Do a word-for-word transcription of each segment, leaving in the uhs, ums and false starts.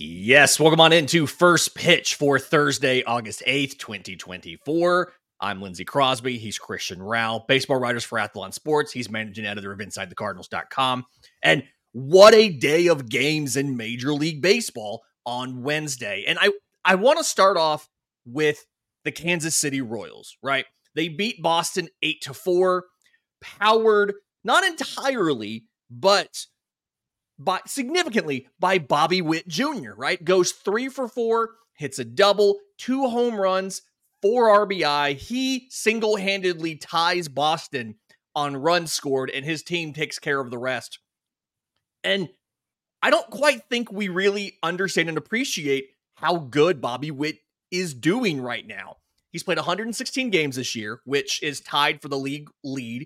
Yes, welcome on into First Pitch for Thursday, August eighth, twenty twenty-four. I'm Lindsey Crosby. He's Christian Rao, baseball writers for Athlon Sports. He's managing editor of Inside The Cardinals dot com. And what a day of games in Major League Baseball on Wednesday. And I, I want to start off with the Kansas City Royals, right? They beat Boston eight to four, powered not entirely, but by significantly by Bobby Witt Junior, right? Goes three for four, hits a double, two home runs, four R B I. He single-handedly ties Boston on runs scored, and his team takes care of the rest. And I don't quite think we really understand and appreciate how good Bobby Witt is doing right now. He's played one hundred sixteen games this year, which is tied for the league lead.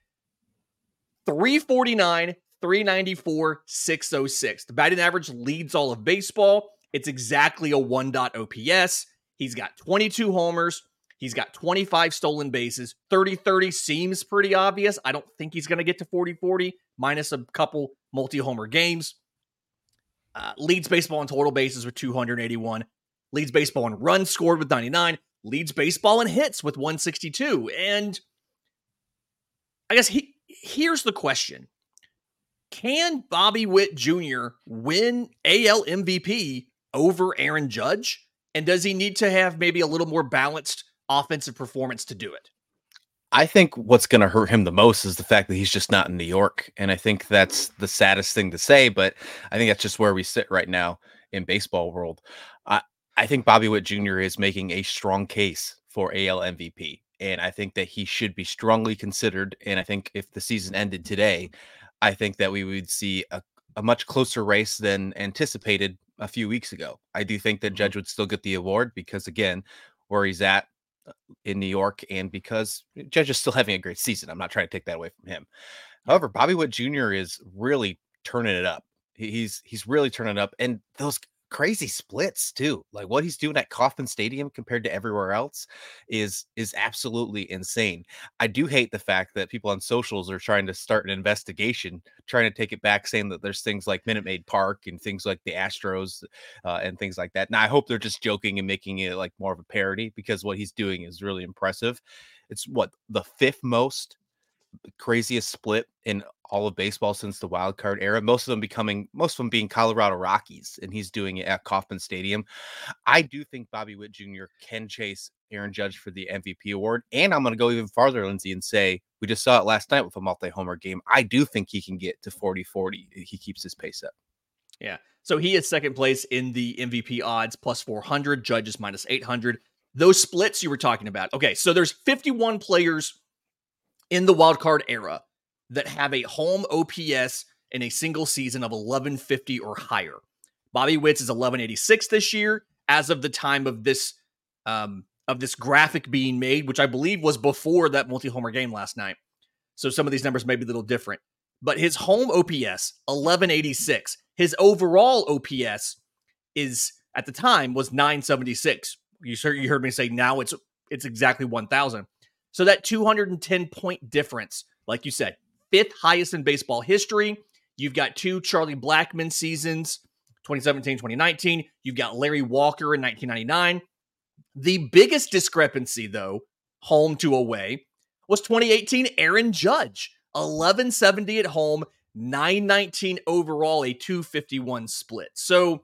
three forty-nine, three ninety-four, six oh six. The batting average leads all of baseball. It's exactly a one point oh O P S. He's got twenty-two homers. He's got twenty-five stolen bases. thirty thirty seems pretty obvious. I don't think he's going to get to forty forty, minus a couple multi-homer games. Uh, leads baseball in total bases with two hundred eighty-one. Leads baseball in runs scored with ninety-nine. Leads baseball in hits with one sixty-two. And I guess he, here's the question. Can Bobby Witt Junior win A L M V P over Aaron Judge? And does he need to have maybe a little more balanced offensive performance to do it? I think what's going to hurt him the most is the fact that he's just not in New York. And I think that's the saddest thing to say, but I think that's just where we sit right now in baseball world. I, I think Bobby Witt Junior is making a strong case for A L M V P. And I think that he should be strongly considered. And I think if the season ended today, I think that we would see a, a much closer race than anticipated a few weeks ago. I do think that Judge would still get the award because, again, where he's at in New York and because Judge is still having a great season. I'm not trying to take that away from him. However, Bobby Witt Junior is really turning it up. He's he's really turning it up. And those crazy splits too, like what he's doing at Kauffman Stadium compared to everywhere else is is absolutely insane. I do hate the fact that people on socials are trying to start an investigation, trying to take it back, saying that there's things like Minute Maid Park and things like the Astros uh, and things like that. Now I hope they're just joking and making it like more of a parody, because what he's doing is really impressive. It's what the fifth most craziest split in all of baseball since the wild card era, most of them becoming most of them being Colorado Rockies, and he's doing it at Kauffman Stadium. I do think Bobby Witt Junior can chase Aaron Judge for the M V P award, and I'm going to go even farther, Lindsey, and say we just saw it last night with a multi-homer game. I do think he can get to forty forty. He keeps his pace up. Yeah, so he is second place in the M V P odds, plus four hundred. Judge is minus eight hundred. Those splits you were talking about. Okay, so there's fifty-one players in the wildcard era that have a home O P S in a single season of eleven fifty or higher. Bobby Witt's is eleven eighty-six this year, as of the time of this um, of this graphic being made, which I believe was before that multi-homer game last night. So some of these numbers may be a little different. But his home O P S, eleven eighty-six. His overall O P S is, at the time, was nine seventy-six. You heard, you heard me say now it's it's exactly one thousand. So that two hundred ten point difference, like you said, fifth highest in baseball history. You've got two Charlie Blackmon seasons, twenty seventeen, twenty nineteen. You've got Larry Walker in nineteen ninety-nine. The biggest discrepancy, though, home to away, was twenty eighteen Aaron Judge. eleven seventy at home, nine nineteen overall, a two fifty-one split. So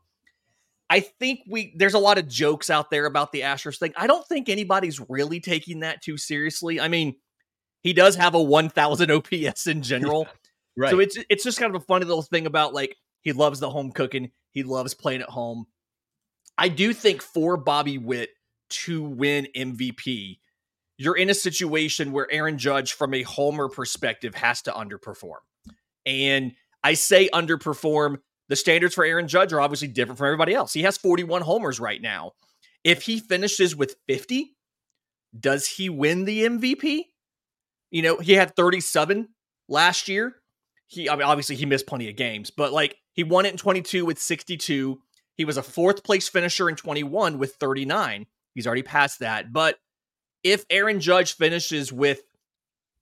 I think we there's a lot of jokes out there about the Astros thing. I don't think anybody's really taking that too seriously. I mean, he does have a one thousand O P S in general. Yeah, right. So it's it's just kind of a funny little thing about, like, he loves the home cooking. He loves playing at home. I do think for Bobby Witt to win M V P, you're in a situation where Aaron Judge, from a homer perspective, has to underperform. And I say underperform. The standards for Aaron Judge are obviously different from everybody else. He has forty-one homers right now. If he finishes with fifty, does he win the M V P? You know, he had thirty-seven last year. He I mean, obviously he missed plenty of games, but like he won it in twenty-two with sixty-two. He was a fourth place finisher in twenty-one with thirty-nine. He's already passed that. But if Aaron Judge finishes with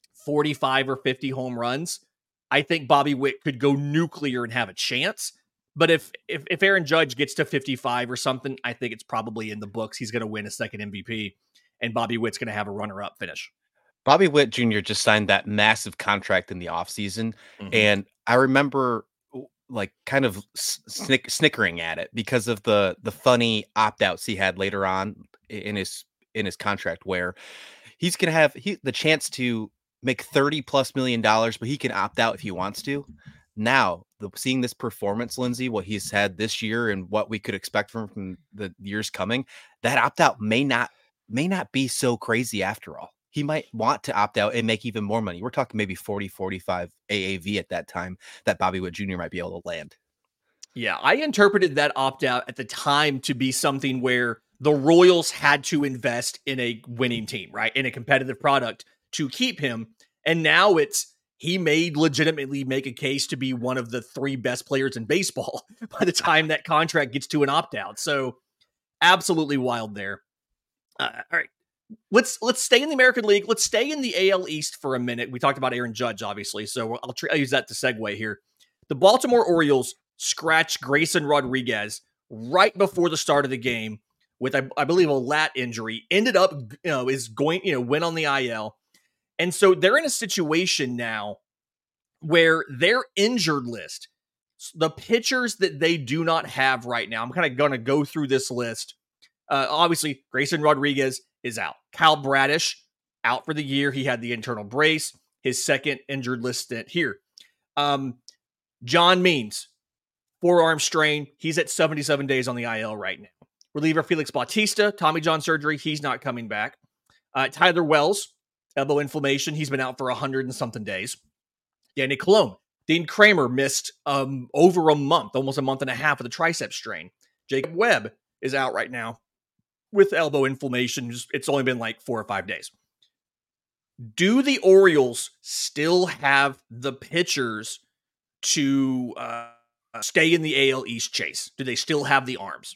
forty-five or fifty home runs, I think Bobby Witt could go nuclear and have a chance. But if, if if Aaron Judge gets to fifty-five or something, I think it's probably in the books. He's going to win a second M V P, and Bobby Witt's going to have a runner-up finish. Bobby Witt Junior just signed that massive contract in the offseason, Mm-hmm. and I remember w- like kind of s- snick- snickering at it because of the the funny opt-outs he had later on i- in his in his contract, where he's gonna have he the chance to make thirty plus million dollars, but he can opt out if he wants to. Now, the, seeing this performance, Lindsay, what he's had this year and what we could expect from, from the years coming, that opt out may not may not be so crazy after all. He might want to opt out and make even more money. We're talking maybe forty, forty-five A A V at that time that Bobby Witt Junior might be able to land. Yeah, I interpreted that opt out at the time to be something where the Royals had to invest in a winning team, right? In a competitive product to keep him. And now it's he may legitimately make a case to be one of the three best players in baseball by the time that contract gets to an opt out. So absolutely wild there. Uh, all right. Let's let's stay in the American League. Let's stay in the A L East for a minute. We talked about Aaron Judge, obviously, so I'll, try, I'll use that to segue here. The Baltimore Orioles scratched Grayson Rodriguez right before the start of the game with, I, I believe, a lat injury. Ended up, you know, is going, you know, went on the I L, and so they're in a situation now where their injured list, the pitchers that they do not have right now. I'm kind of going to go through this list. Uh, obviously, Grayson Rodriguez is out. Kyle Bradish out for the year. He had the internal brace, his second injured list stint here. Um, John Means, forearm strain. He's at seventy-seven days on the I L right now. Reliever Felix Bautista, Tommy John surgery. He's not coming back. Uh, Tyler Wells, elbow inflammation. He's been out for one hundred and something days. Danny Colon. Dean Kramer missed um, over a month, almost a month and a half of the tricep strain. Jacob Webb is out right now with elbow inflammation. It's only been like four or five days. Do the Orioles still have the pitchers to uh, stay in the A L East chase? Do they still have the arms?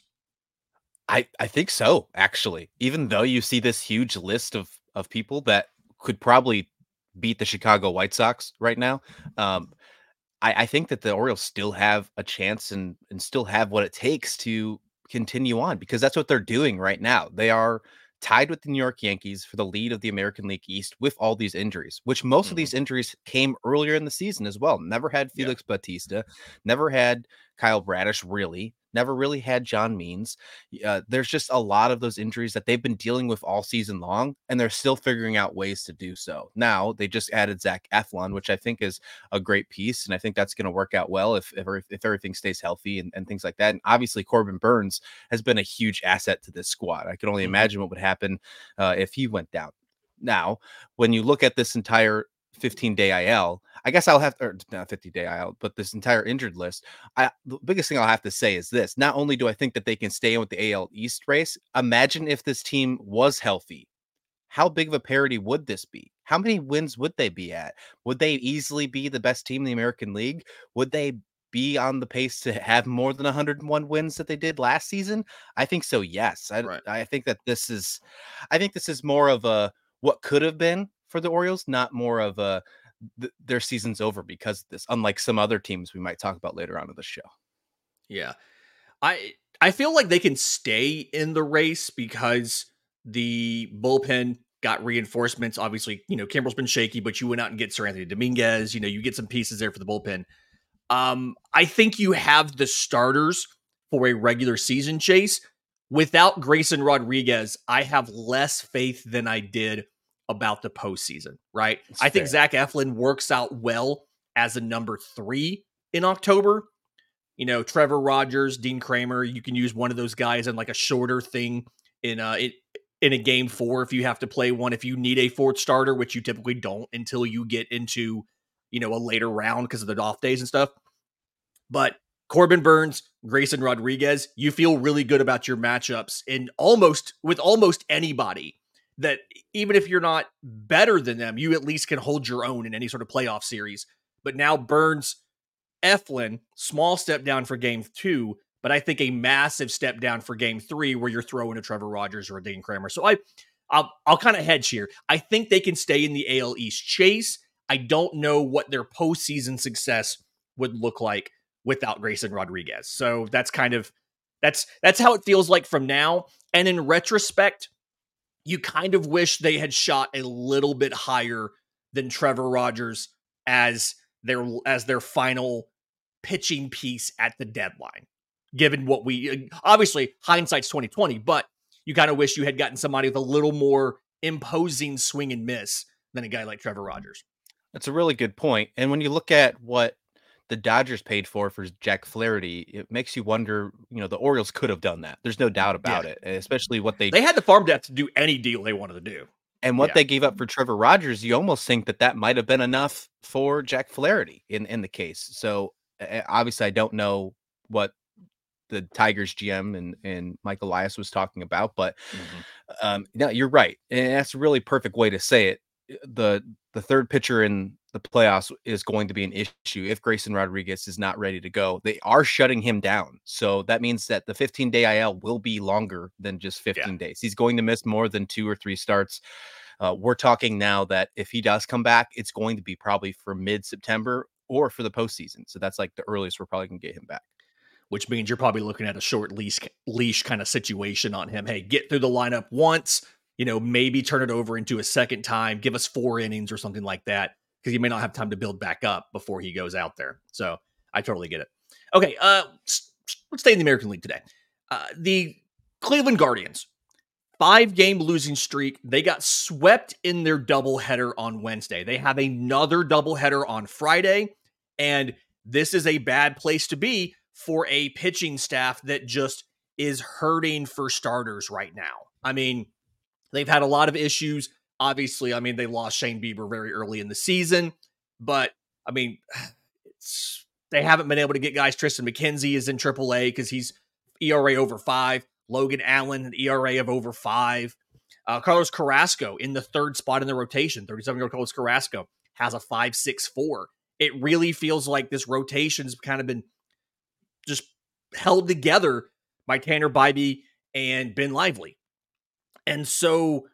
I, I think so, actually. Even though you see this huge list of of people that could probably beat the Chicago White Sox right now, um, I, I think that the Orioles still have a chance and and still have what it takes to continue on, because that's what they're doing right now. They are tied with the New York Yankees for the lead of the American League East with all these injuries, which most of Mm-hmm. these injuries came earlier in the season as well. Never had Felix yeah. Bautista, never had Kyle Bradish, really, never really had John Means. Uh, there's just a lot of those injuries that they've been dealing with all season long, and they're still figuring out ways to do so. Now, they just added Zach Eflin, which I think is a great piece, and I think that's going to work out well if, if, if everything stays healthy and, and things like that. And obviously, Corbin Burns has been a huge asset to this squad. I can only mm-hmm. imagine what would happen uh, if he went down. Now, when you look at this entire fifteen-day I L, I guess I'll have, or not fifty-day I L, but this entire injured list, I, the biggest thing I'll have to say is this. Not only do I think that they can stay in with the A L East race, imagine if this team was healthy. How big of a parity would this be? How many wins would they be at? Would they easily be the best team in the American League? Would they be on the pace to have more than one hundred one wins that they did last season? I think so, yes. I, right. I think that this is, I think this is more of a what could have been for the Orioles, not more of a th- their season's over because of this, unlike some other teams we might talk about later on in the show. Yeah. I I feel like they can stay in the race because the bullpen got reinforcements. Obviously, you know, Kimbrel's been shaky, but you went out and get Sir Anthony Dominguez. You know, you get some pieces there for the bullpen. Um, I think you have the starters for a regular season chase. Without Grayson Rodriguez, I have less faith than I did about the postseason, right? That's I fair. think Zach Eflin works out well as a number three in October. You know, Trevor Rogers, Dean Kramer, you can use one of those guys in like a shorter thing in uh in, in a game four if you have to play one, if you need a fourth starter, which you typically don't until you get into, you know, a later round because of the off days and stuff. But Corbin Burns, Grayson Rodriguez, you feel really good about your matchups in almost with almost anybody, that even if you're not better than them, you at least can hold your own in any sort of playoff series. But now Burns, Eflin, small step down for game two, but I think a massive step down for game three where you're throwing a Trevor Rogers or a Dean Kramer. So I, I'll, I'll kind of hedge here. I think they can stay in the A L East chase. I don't know what their postseason success would look like without Grayson Rodriguez. So that's kind of that's that's how it feels like from now. And in retrospect, you kind of wish they had shot a little bit higher than Trevor Rogers as their as their final pitching piece at the deadline. Given what we obviously hindsight's twenty twenty, but you kind of wish you had gotten somebody with a little more imposing swing and miss than a guy like Trevor Rogers. That's a really good point. And when you look at what the Dodgers paid for for Jack Flaherty, it makes you wonder, you know, the Orioles could have done that. There's no doubt about yeah. it, especially what they They had the farm depth to do any deal they wanted to do. And what yeah. they gave up for Trevor Rogers, you almost think that that might have been enough for Jack Flaherty in, in the case. So uh, obviously I don't know what the Tigers G M and, and Mike Elias was talking about, but mm-hmm. um, no, you're right. And that's a really perfect way to say it. The, the third pitcher in the playoffs is going to be an issue if Grayson Rodriguez is not ready to go. They are shutting him down. So that means that the fifteen day I L will be longer than just fifteen yeah. days. He's going to miss more than two or three starts. Uh, we're talking now that if he does come back, it's going to be probably for mid-September or for the postseason. So that's like the earliest we're probably going to get him back. Which means you're probably looking at a short leash leash kind of situation on him. Hey, get through the lineup once, you know, maybe turn it over into a second time, give us four innings or something like that, because you may not have time to build back up before he goes out there. So I totally get it. Okay, uh, let's stay in the American League today. Uh, the Cleveland Guardians, five-game losing streak. They got swept in their doubleheader on Wednesday. They have another doubleheader on Friday, and this is a bad place to be for a pitching staff that just is hurting for starters right now. I mean, they've had a lot of issues. Obviously, I mean, they lost Shane Bieber very early in the season, but I mean, it's, they haven't been able to get guys. Tristan McKenzie is in triple A because he's E R A over five. Logan Allen, an E R A of over five. Uh, Carlos Carrasco in the third spot in the rotation. thirty-seven-year-old Carlos Carrasco has a five point six four. It really feels like this rotation's kind of been just held together by Tanner Bybee and Ben Lively. And so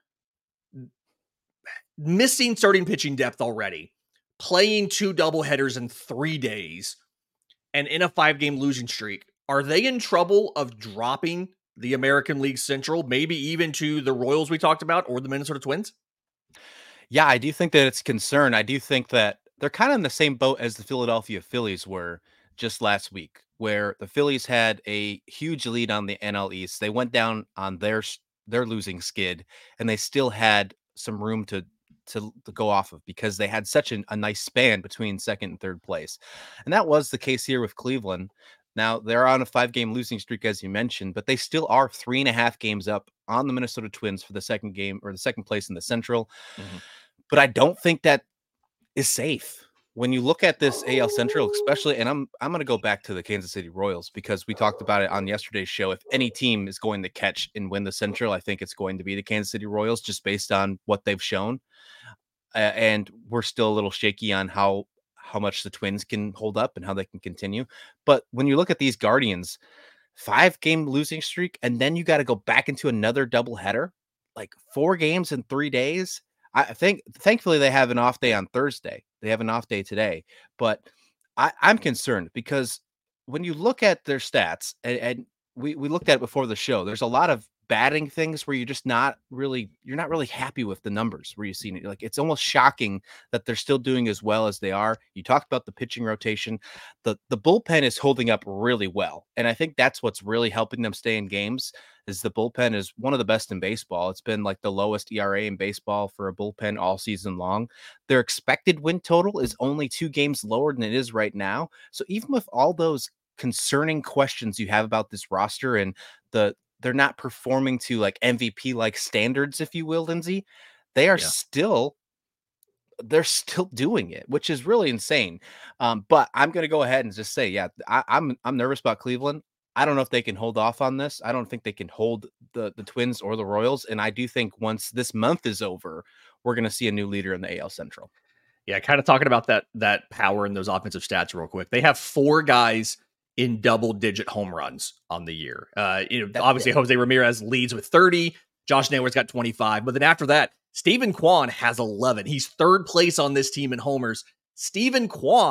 missing starting pitching depth already, playing two doubleheaders in three days, and in a five-game losing streak, are they in trouble of dropping the American League Central, maybe even to the Royals we talked about or the Minnesota Twins? Yeah, I do think that it's a concern. I do think that they're kind of in the same boat as the Philadelphia Phillies were just last week, where the Phillies had a huge lead on the N L East. They went down on their their losing skid, and they still had some room to to, to go off of because they had such an, a nice span between second and third place. And that was the case here with Cleveland. Now, they're on a five-game losing streak, as you mentioned, but they still are three and a half games up on the Minnesota Twins for the second game or the second place in the Central. Mm-hmm. But I don't think that is safe. When you look at this A L Central, especially, and I'm I'm going to go back to the Kansas City Royals because we talked about it on yesterday's show. If any team is going to catch and win the Central, I think it's going to be the Kansas City Royals just based on what they've shown. Uh, and we're still a little shaky on how how much the Twins can hold up and how they can continue. But when you look at these Guardians, five game losing streak, and then you got to go back into another doubleheader, like four games in three days. I think thankfully they have an off day on Thursday. They have an off day today, but I, I'm concerned because when you look at their stats, and, and we, we looked at it before the show, there's a lot of batting things where you're just not really, you're not really happy with the numbers where you've seen it. Like, it's almost shocking that they're still doing as well as they are. You talked about the pitching rotation. The, the bullpen is holding up really well. And I think that's what's really helping them stay in games is the bullpen is one of the best in baseball. It's been like the lowest E R A in baseball for a bullpen all season long. Their expected win total is only two games lower than it is right now. So even with all those concerning questions you have about this roster and the, they're not performing to like M V P like standards, if you will, Lindsay, they are yeah. still, they're still doing it, which is really insane. Um, but I'm going to go ahead and just say, yeah, I, I'm, I'm nervous about Cleveland. I don't know if they can hold off on this. I don't think they can hold the, the Twins or the Royals. And I do think once this month is over, we're going to see a new leader in the A L Central. Yeah, kind of talking about that that power in those offensive stats real quick. They have four guys in double-digit home runs on the year. Uh, you know, That's obviously, it. Jose Ramirez leads with thirty. Josh Naylor's got twenty-five. But then after that, Stephen Kwan has eleven. He's third place on this team in homers. Stephen Kwan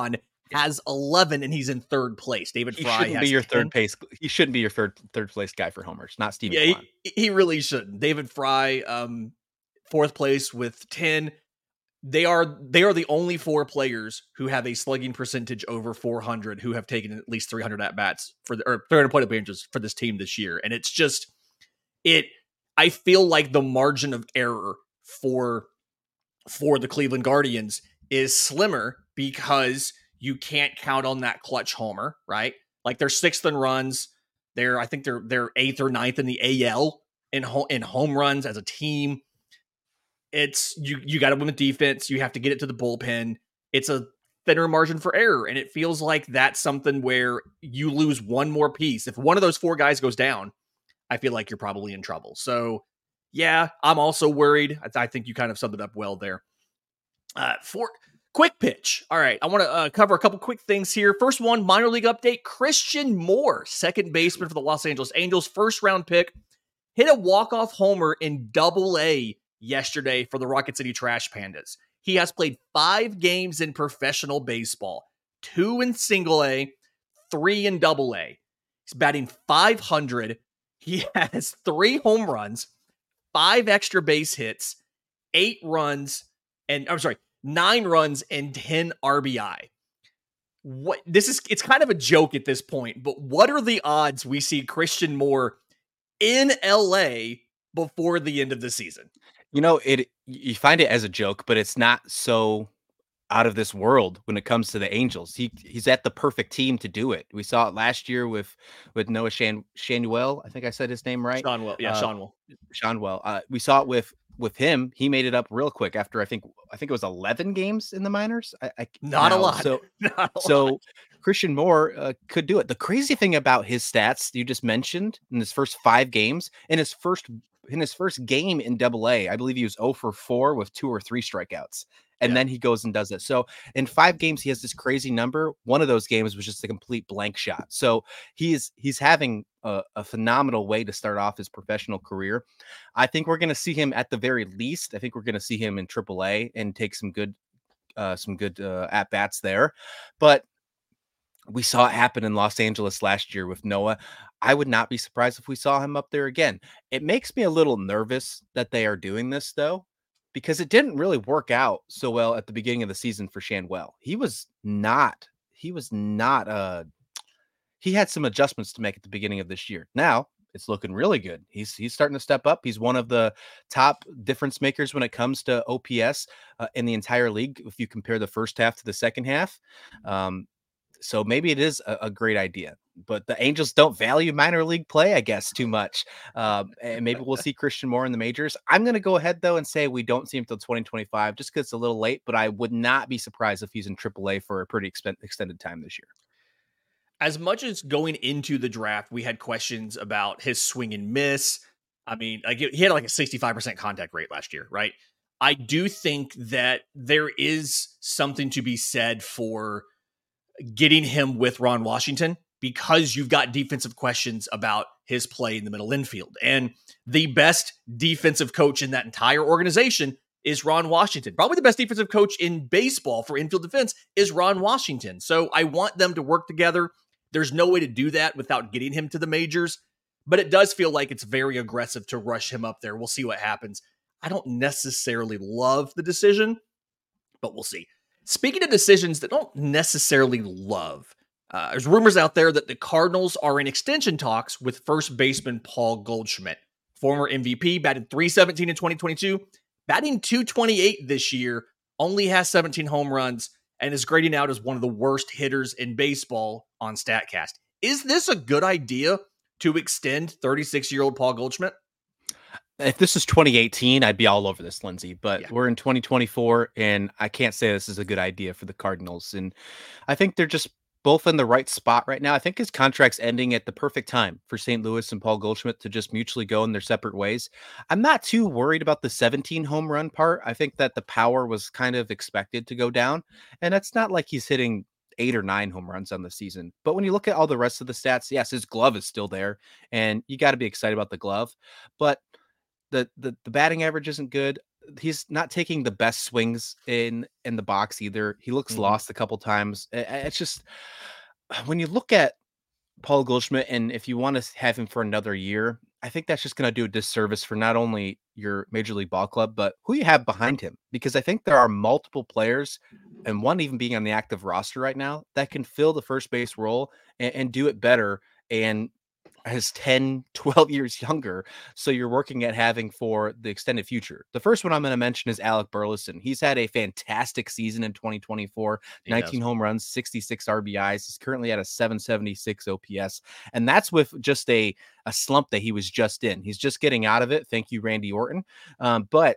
has eleven, and he's in third place. David He Fry shouldn't be has your ten. third place. He shouldn't be your third third place guy for homers, not Steven Yeah, Kwan. he, he really shouldn't. David Fry, um, fourth place with ten. They are they are the only four players who have a slugging percentage over four hundred who have taken at least three hundred at bats for the or three hundred plate appearances for this team this year, and it's just it. I feel like the margin of error for for the Cleveland Guardians is slimmer because you can't count on that clutch homer, right? Like they're sixth in runs. They're I think they're they're eighth or ninth in the A L in ho- in home runs as a team. It's you you got to win with defense. You have to get it to the bullpen. It's a thinner margin for error, and it feels like that's something where you lose one more piece. If one of those four guys goes down, I feel like you're probably in trouble. So, yeah, I'm also worried. I, I think you kind of summed it up well there. Uh, for quick pitch. All right, I want to uh, cover a couple quick things here. First one, minor league update. Christian Moore, second baseman for the Los Angeles Angels, first round pick, hit a walk-off homer in Double A yesterday for the Rocket City Trash Pandas. He has played five games in professional baseball, two in Single A, three in Double A. He's batting five hundred. He has three home runs, five extra base hits, eight runs, and I'm sorry, nine runs and ten R B I. What this is, it's kind of a joke at this point, but what are the odds we see Christian Moore in L A before the end of the season? You know, it you find it as a joke, but it's not so out of this world when it comes to the Angels. He he's at the perfect team to do it. We saw it last year with with Noah Shan Shanuel. I think I said his name right. Sean Will, yeah, Uh, Sean Will. Shanwell. Uh, we saw it with with him. He made it up real quick after I think I think it was eleven games in the minors. I, I Not a now, lot. So Not a so lot. Christian Moore uh, could do it. The crazy thing about his stats you just mentioned in his first five games, in his first in his first game in Double A, I believe he was zero for four with two or three strikeouts. And Yeah. then he goes and does it. So in five games, he has this crazy number. One of those games was just a complete blank shot. So he's he's having a, a phenomenal way to start off his professional career. I think we're going to see him at the very least. I think we're going to see him in Triple A and take some good uh, some good uh, at bats there. But we saw it happen in Los Angeles last year with Noah. I would not be surprised if we saw him up there again. It makes me a little nervous that they are doing this, though, because it didn't really work out so well at the beginning of the season for Shanwell. He was not, he was not, uh, he had some adjustments to make at the beginning of this year. Now it's looking really good. He's, he's starting to step up. He's one of the top difference makers when it comes to O P S uh, in the entire league. If you compare the first half to the second half, um, so maybe it is a, a great idea, but the Angels don't value minor league play, I guess, too much. Um, and maybe we'll see Christian Moore in the majors. I'm going to go ahead, though, and say we don't see him until twenty twenty-five just because it's a little late, but I would not be surprised if he's in Triple A for a pretty expen- extended time this year. As much as going into the draft, we had questions about his swing and miss. I mean, like he had like a sixty-five percent contact rate last year, right? I do think that there is something to be said for getting him with Ron Washington because you've got defensive questions about his play in the middle infield. And the best defensive coach in that entire organization is Ron Washington. Probably the best defensive coach in baseball for infield defense is Ron Washington. So I want them to work together. There's no way to do that without getting him to the majors, but it does feel like it's very aggressive to rush him up there. We'll see what happens. I don't necessarily love the decision, but we'll see. Speaking of decisions that don't necessarily love, uh, there's rumors out there that the Cardinals are in extension talks with first baseman Paul Goldschmidt, former M V P, batted three seventeen in twenty twenty-two, batting two twenty-eight this year, only has seventeen home runs, and is grading out as one of the worst hitters in baseball on StatCast. Is this a good idea to extend thirty-six-year-old Paul Goldschmidt? If this is twenty eighteen, I'd be all over this, Lindsay, but Yeah. we're in twenty twenty-four and I can't say this is a good idea for the Cardinals. And I think they're just both in the right spot right now. I think his contract's ending at the perfect time for Saint Louis and Paul Goldschmidt to just mutually go in their separate ways. I'm not too worried about the seventeen home run part. I think that the power was kind of expected to go down, and it's not like he's hitting eight or nine home runs on the season. But when you look at all the rest of the stats, yes, his glove is still there, and you got to be excited about the glove. But The, the the batting average isn't good. he's not taking the best swings in in the box either. He looks Mhm. lost a couple times. I- I- It's just when you look at Paul Goldschmidt, and if you want to have him for another year, I think that's just going to do a disservice for not only your major league ball club, but who you have behind him. Because I think there are multiple players, and one even being on the active roster right now, that can fill the first base role and, and do it better. And is ten, twelve years younger. So you're working at having for the extended future. The first one I'm going to mention is Alec Burleson. He's had a fantastic season in twenty twenty-four, He has. nineteen home runs, sixty-six R B Is. He's currently at a seven seventy-six O P S. And that's with just a, a slump that he was just in. He's just getting out of it. Thank you, Randy Orton. Um, but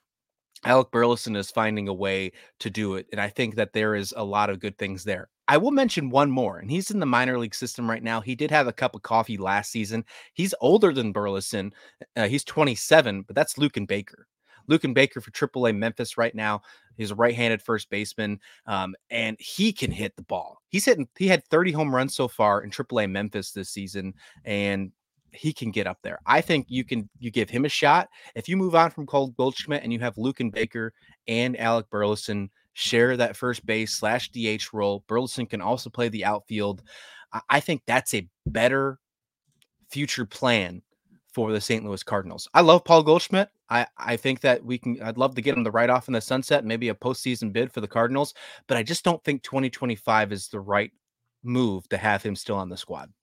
Alec Burleson is finding a way to do it. And I think that there is a lot of good things there. I will mention one more, and he's in the minor league system right now. He did have a cup of coffee last season. He's older than Burleson. Uh, he's twenty-seven, but that's Luken Baker. Luken Baker for triple A Memphis right now. He's a right-handed first baseman, um, and he can hit the ball. He's hitting. He had thirty home runs so far in triple A Memphis this season, and he can get up there. I think you can. You give him a shot. If you move on from Cole Goldschmidt and you have Luken Baker and Alec Burleson share that first base slash D H role, Burleson can also play the outfield. I, I think that's a better future plan for the Saint Louis Cardinals. I love Paul Goldschmidt. I, I think that we can, I'd love to get him the right off in the sunset, maybe a postseason bid for the Cardinals, but I just don't think twenty twenty-five is the right move to have him still on the squad.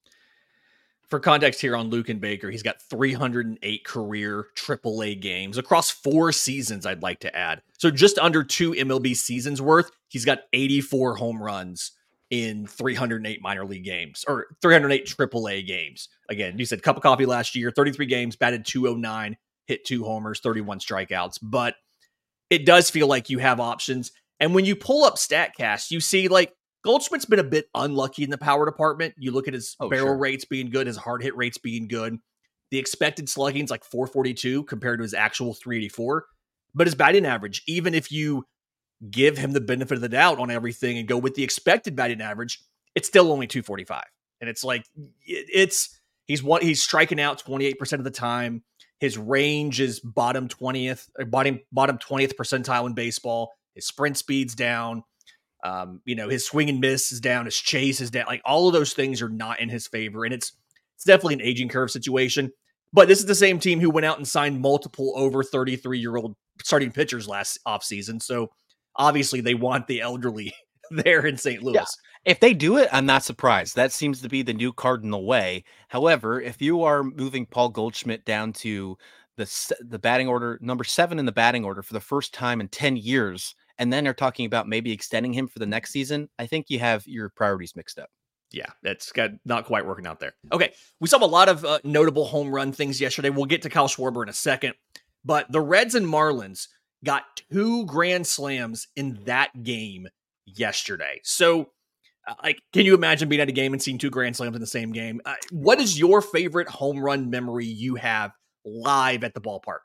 For context here on Luken Baker, he's got three hundred eight career triple A games across four seasons, I'd like to add. So just under two M L B seasons worth, he's got eighty-four home runs in three hundred eight minor league games, or three hundred eight triple A games. Again, you said cup of coffee last year, thirty-three games, batted two oh nine, hit two homers, thirty-one strikeouts. But it does feel like you have options. And when you pull up StatCast, you see like Goldschmidt's been a bit unlucky in the power department. You look at his Oh, barrel sure. rates being good, his hard hit rates being good. The expected slugging is like four forty-two compared to his actual three eighty-four. But his batting average, even if you give him the benefit of the doubt on everything and go with the expected batting average, it's still only two forty-five. And it's like, it's, he's one, he's striking out twenty-eight percent of the time. His range is bottom twentieth, or bottom, bottom twentieth percentile in baseball. His sprint speed's down. Um, you know, his swing and miss is down, his chase is down. Like all of those things are not in his favor. And it's it's definitely an aging curve situation. But this is the same team who went out and signed multiple over thirty-three-year-old starting pitchers last offseason. So obviously they want the elderly there in Saint Louis. Yeah. If they do it, I'm not surprised. That seems to be the new cardinal way. However, if you are moving Paul Goldschmidt down to the the batting order, number seven in the batting order for the first time in ten years, and then they're talking about maybe extending him for the next season, I think you have your priorities mixed up. Yeah, that's got not quite working out there. Okay, we saw a lot of uh, notable home run things yesterday. We'll get to Kyle Schwarber in a second, but the Reds and Marlins got two grand slams in that game yesterday. So, uh, like, can you imagine being at a game and seeing two grand slams in the same game? Uh, what is your favorite home run memory you have live at the ballpark?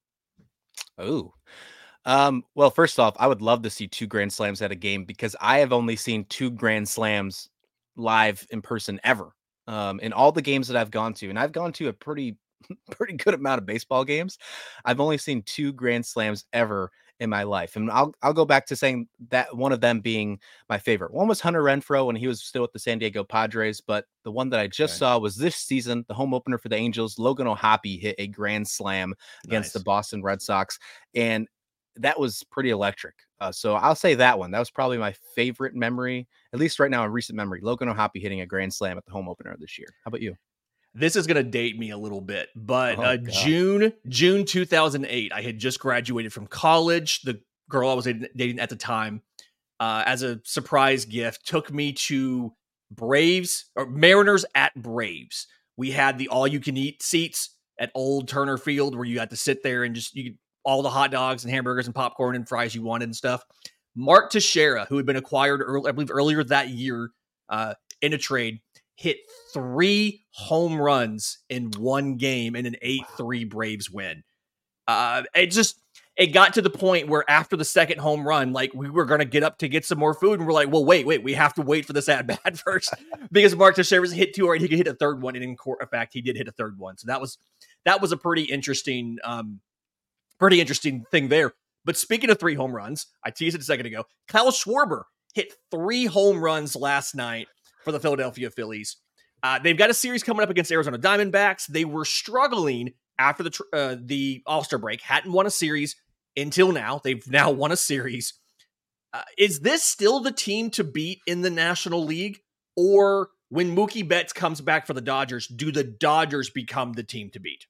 Oh, um, well, first off, I would love to see two grand slams at a game because I have only seen two grand slams live in person ever. Um, in all the games that I've gone to, and I've gone to a pretty, pretty good amount of baseball games. I've only seen two grand slams ever in my life. And I'll, I'll go back to saying that one of them being my favorite. One was Hunter Renfroe when he was still with the San Diego Padres, but the one that I just Okay. saw was this season, the home opener for the Angels. Logan O'Hoppe hit a grand slam against Nice. the Boston Red Sox. And that was pretty electric. Uh, so I'll say that one. That was probably my favorite memory, at least right now in recent memory. Logan O'Hoppe hitting a grand slam at the home opener this year. How about you? This is going to date me a little bit, but Oh, uh, God. June June two thousand eight, I had just graduated from college. The girl I was dating at the time, uh, as a surprise gift, took me to Braves or Mariners at Braves. We had the all-you-can-eat seats at Old Turner Field, where you had to sit there and just you could, all the hot dogs and hamburgers and popcorn and fries you wanted and stuff. Mark Teixeira, who had been acquired, early, I believe, earlier that year uh, in a trade, hit three home runs in one game in an eight three Braves win. Uh, it just, it got to the point where after the second home run, like we were going to get up to get some more food. And we're like, well, wait, wait, we have to wait for this at bat first because Mark Teixeira's hit two, or he could hit a third one. And in court, in fact, he did hit a third one. So that was, that was a pretty interesting, um, Pretty interesting thing there. But speaking of three home runs, I teased it a second ago. Kyle Schwarber hit three home runs last night for the Philadelphia Phillies. Uh, they've got a series coming up against Arizona Diamondbacks. They were struggling after the uh, the All-Star break, hadn't won a series until now. They've now won a series. Uh, is this still the team to beat in the National League? Or when Mookie Betts comes back for the Dodgers, do the Dodgers become the team to beat?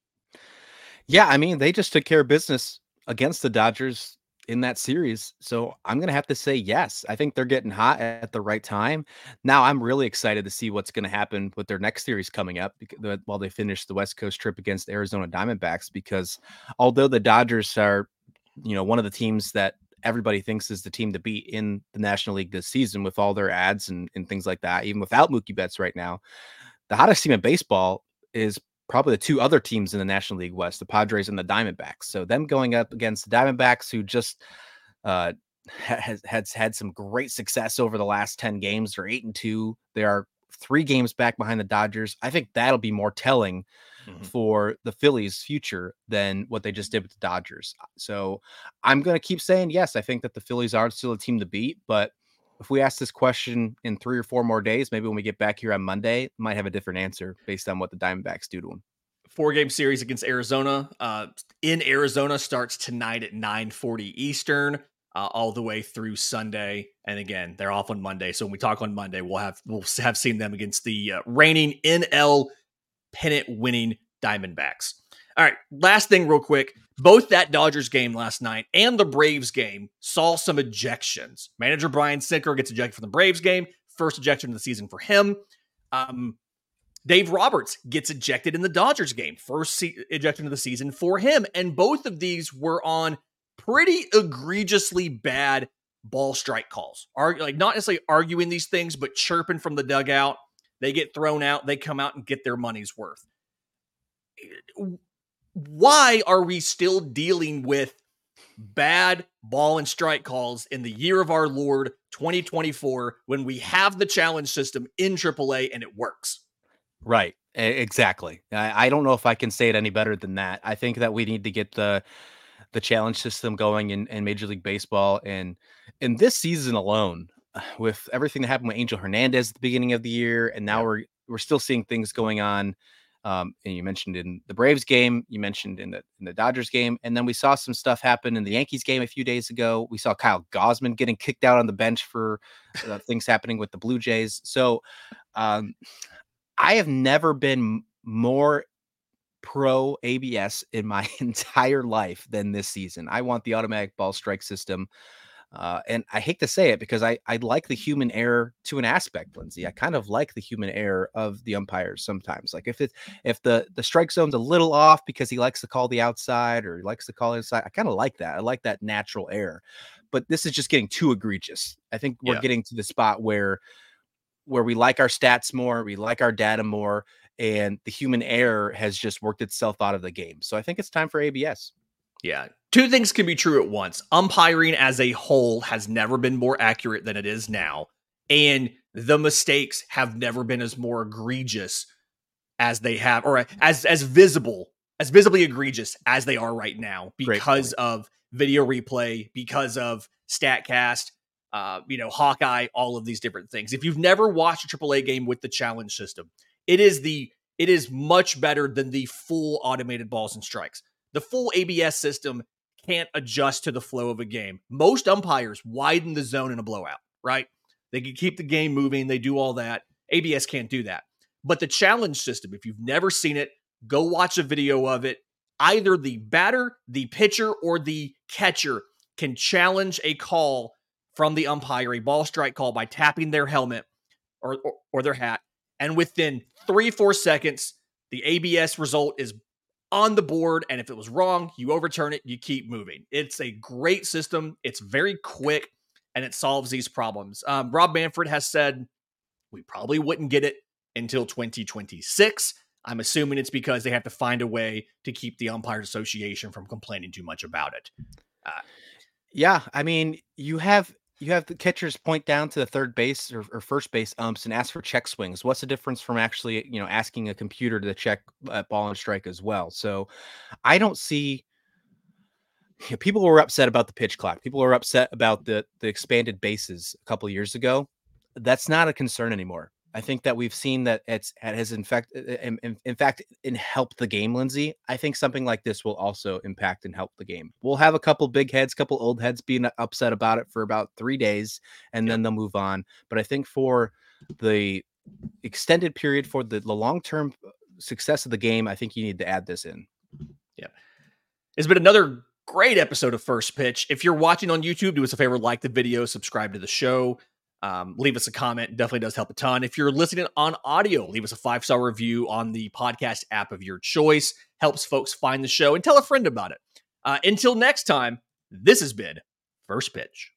Yeah, I mean, they just took care of business against the Dodgers in that series. So I'm going to have to say yes. I think they're getting hot at the right time. Now I'm really excited to see what's going to happen with their next series coming up because, while they finish the West Coast trip against Arizona Diamondbacks, because although the Dodgers are, you know, one of the teams that everybody thinks is the team to beat in the National League this season with all their ads and, and things like that, even without Mookie Betts right now, the hottest team in baseball is probably the two other teams in the National League West, the Padres and the Diamondbacks. So them going up against the Diamondbacks, who just uh, has, has had some great success over the last ten games. They're eight and two. They are three games back behind the Dodgers. I think that'll be more telling mm-hmm. for the Phillies' future than what they just did with the Dodgers. So I'm going to keep saying, yes, I think that the Phillies are still a team to beat, but if we ask this question in three or four more days, maybe when we get back here on Monday, might have a different answer based on what the Diamondbacks do to them. Four-game series against Arizona. Uh, in Arizona starts tonight at nine forty Eastern, uh, all the way through Sunday. And again, they're off on Monday. So when we talk on Monday, we'll have we'll have seen them against the uh, reigning N L pennant-winning Diamondbacks. All right, last thing real quick. Both that Dodgers game last night and the Braves game saw some ejections. Manager Brian Sinker gets ejected from the Braves game. First ejection of the season for him. Um, Dave Roberts gets ejected in the Dodgers game. First se- ejection of the season for him. And both of these were on pretty egregiously bad ball strike calls. Argu- like not necessarily arguing these things, but chirping from the dugout. They get thrown out. They come out and get their money's worth. Why are we still dealing with bad ball and strike calls in the year of our Lord twenty twenty-four when we have the challenge system in triple A and it works? Right. Exactly. I, I don't know if I can say it any better than that. I think that we need to get the the challenge system going in, in Major League Baseball. And in this season alone, with everything that happened with Angel Hernandez at the beginning of the year, and now yeah. we're we're still seeing things going on. Um, and you mentioned in the Braves game, you mentioned in the in the Dodgers game, and then we saw some stuff happen in the Yankees game a few days ago. We saw Kyle Gausman getting kicked out on the bench for uh, things happening with the Blue Jays. So um, I have never been more pro A B S in my entire life than this season. I want the automatic ball strike system. Uh, and I hate to say it because I, I like the human error to an aspect, Lindsay. I kind of like the human error of the umpires sometimes. Like if it if the, the strike zone's a little off because he likes to call the outside or he likes to call inside, I kind of like that. I like that natural error. But this is just getting too egregious. I think we're yeah. getting to the spot where where we like our stats more, we like our data more, and the human error has just worked itself out of the game. So I think it's time for A B S. Yeah. Two things can be true at once. Umpiring as a whole has never been more accurate than it is now. And the mistakes have never been as more egregious as they have, or as, as visible, as visibly egregious as they are right now because of video replay, because of StatCast, uh, you know, Hawkeye, all of these different things. If you've never watched a triple A game with the challenge system, it is the, it is much better than the full automated balls and strikes. The full A B S system can't adjust to the flow of a game. Most umpires widen the zone in a blowout, right? They can keep the game moving. They do all that. A B S can't do that. But the challenge system, if you've never seen it, go watch a video of it. Either the batter, the pitcher, or the catcher can challenge a call from the umpire, a ball strike call, by tapping their helmet or, or, or their hat. And within three, four seconds, the A B S result is on the board, and if it was wrong, you overturn it, you keep moving. It's a great system. It's very quick, and it solves these problems. Um, Rob Manfred has said we probably wouldn't get it until twenty twenty-six. I'm assuming it's because they have to find a way to keep the Umpires Association from complaining too much about it. Uh, yeah, I mean, you have you have the catchers point down to the third base or, or first base umps and ask for check swings. What's the difference from actually, you know, asking a computer to check uh, ball and strike as well? So I don't see Yeah, people were upset about the pitch clock. People were upset about the the expanded bases a couple years ago. That's not a concern anymore. I think that we've seen that it's it has in fact in, in, in fact in helped the game, Lindsay. I think something like this will also impact and help the game. We'll have a couple big heads, couple old heads being upset about it for about three days, and yep. then they'll move on. But I think for the extended period, for the, the long-term success of the game, I think you need to add this in. Yeah. It's been another great episode of First Pitch. If you're watching on YouTube, do us a favor, like the video, subscribe to the show, um, leave us a comment. It definitely does help a ton. If you're listening on audio, leave us a five-star review on the podcast app of your choice. Helps folks find the show, and tell a friend about it. Uh, until next time, this has been First Pitch.